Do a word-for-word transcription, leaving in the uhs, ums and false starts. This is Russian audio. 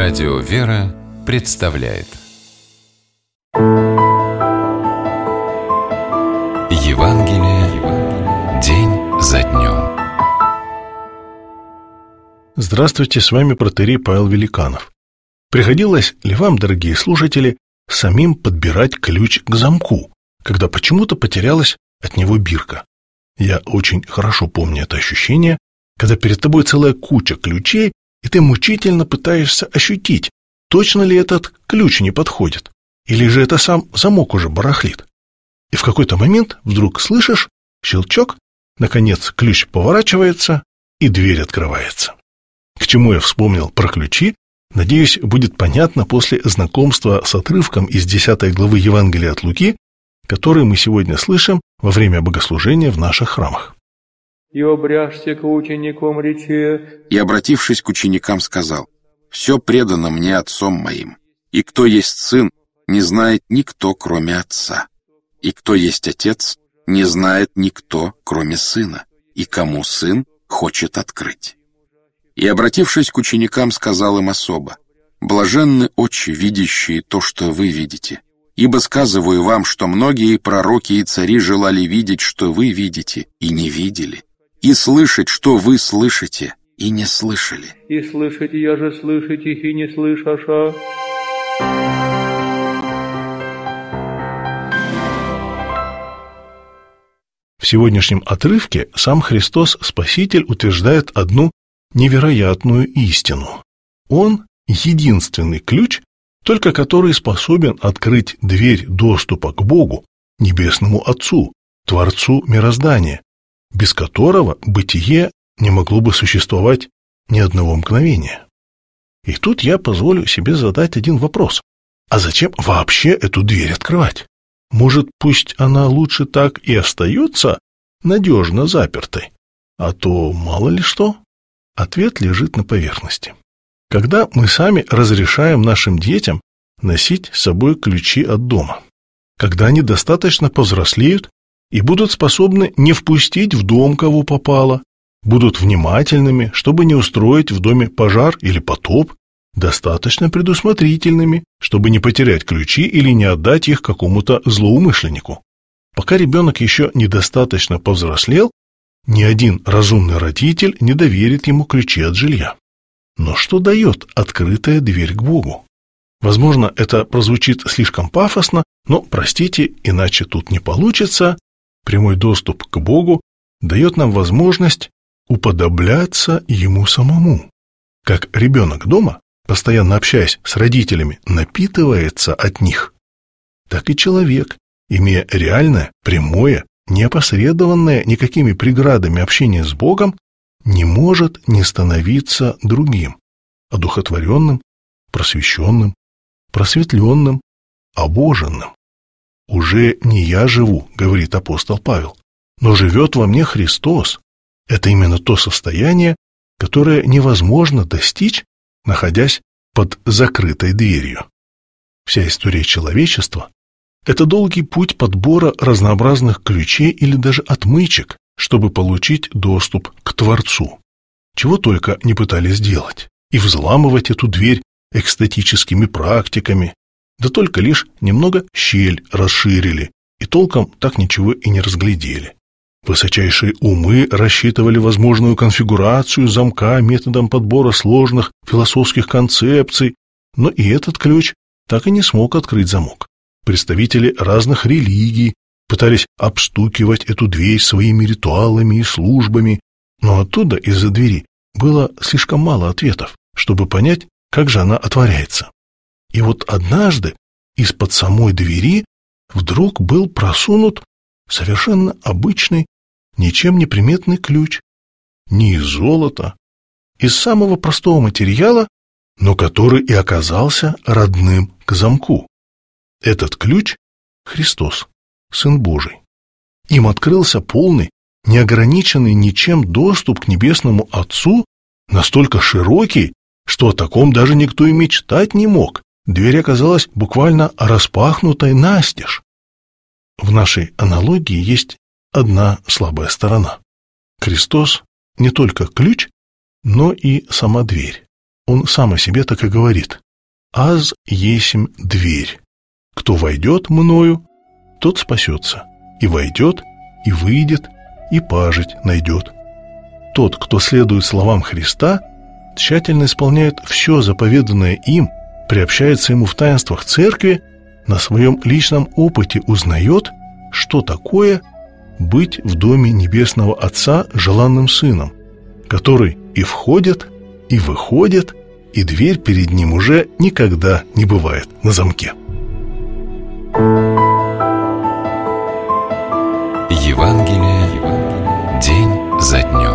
Радио «Вера» представляет Евангелие день за днем. Здравствуйте, с вами протоиерей Павел Великанов. Приходилось ли вам, дорогие слушатели, самим подбирать ключ к замку, когда почему-то потерялась от него бирка? Я очень хорошо помню это ощущение, когда перед тобой целая куча ключей, и ты мучительно пытаешься ощутить, точно ли этот ключ не подходит, или же это сам замок уже барахлит. И в какой-то момент вдруг слышишь щелчок, наконец ключ поворачивается, и дверь открывается. К чему я вспомнил про ключи, надеюсь, будет понятно после знакомства с отрывком из десятой главы Евангелия от Луки, который мы сегодня слышим во время богослужения в наших храмах. «И обряжься к ученикам рече». И, обратившись к ученикам, сказал: «Все предано мне Отцом моим, и кто есть Сын, не знает никто, кроме Отца, и кто есть Отец, не знает никто, кроме Сына, и кому Сын хочет открыть». И, обратившись к ученикам, сказал им особо: «Блаженны очи, видящие то, что вы видите. Ибо сказываю вам, что многие пророки и цари желали видеть, что вы видите, и не видели, и слышать, что вы слышите, и не слышали». «И слышите, я же слышите, и не слышаша». В сегодняшнем отрывке сам Христос Спаситель утверждает одну невероятную истину. Он единственный ключ, только который способен открыть дверь доступа к Богу, Небесному Отцу, Творцу мироздания, без которого бытие не могло бы существовать ни одного мгновения. И тут я позволю себе задать один вопрос. А зачем вообще эту дверь открывать? Может, пусть она лучше так и остается надежно запертой? А то мало ли что. Ответ лежит на поверхности. Когда мы сами разрешаем нашим детям носить с собой ключи от дома, когда они достаточно повзрослеют и будут способны не впустить в дом кого попало, будут внимательными, чтобы не устроить в доме пожар или потоп, достаточно предусмотрительными, чтобы не потерять ключи или не отдать их какому-то злоумышленнику. Пока ребенок еще недостаточно повзрослел, ни один разумный родитель не доверит ему ключи от жилья. Но что дает открытая дверь к Богу? Возможно, это прозвучит слишком пафосно, но, простите, иначе тут не получится. Прямой доступ к Богу дает нам возможность уподобляться Ему самому. Как ребенок дома, постоянно общаясь с родителями, напитывается от них, так и человек, имея реальное, прямое, неопосредованное никакими преградами общение с Богом, не может не становиться другим, одухотворенным, просвещенным, просветленным, обоженным. «Уже не я живу, — говорит апостол Павел, — но живет во мне Христос». Это именно то состояние, которое невозможно достичь, находясь под закрытой дверью. Вся история человечества — это долгий путь подбора разнообразных ключей или даже отмычек, чтобы получить доступ к Творцу. Чего только не пытались делать. И взламывать эту дверь экстатическими практиками, да только лишь немного щель расширили, и толком так ничего и не разглядели. Высочайшие умы рассчитывали возможную конфигурацию замка методом подбора сложных философских концепций, но и этот ключ так и не смог открыть замок. Представители разных религий пытались обстукивать эту дверь своими ритуалами и службами, но оттуда, из-за двери, было слишком мало ответов, чтобы понять, как же она отворяется. И вот однажды из-под самой двери вдруг был просунут совершенно обычный, ничем не приметный ключ, не из золота, из самого простого материала, но который и оказался родным к замку. Этот ключ — Христос, Сын Божий. Им открылся полный, неограниченный ничем доступ к Небесному Отцу, настолько широкий, что о таком даже никто и мечтать не мог. Дверь оказалась буквально распахнутой настежь. В нашей аналогии есть одна слабая сторона. Христос не только ключ, но и сама дверь. Он сам о себе так и говорит: «Аз есмь дверь. Кто войдет мною, тот спасется, и войдет, и выйдет, и пажить найдет». Тот, кто следует словам Христа, тщательно исполняет все заповеданное им, приобщается ему в таинствах церкви, на своем личном опыте узнает, что такое быть в доме Небесного Отца желанным сыном, который и входит, и выходит, и дверь перед ним уже никогда не бывает на замке. Евангелие день за днем.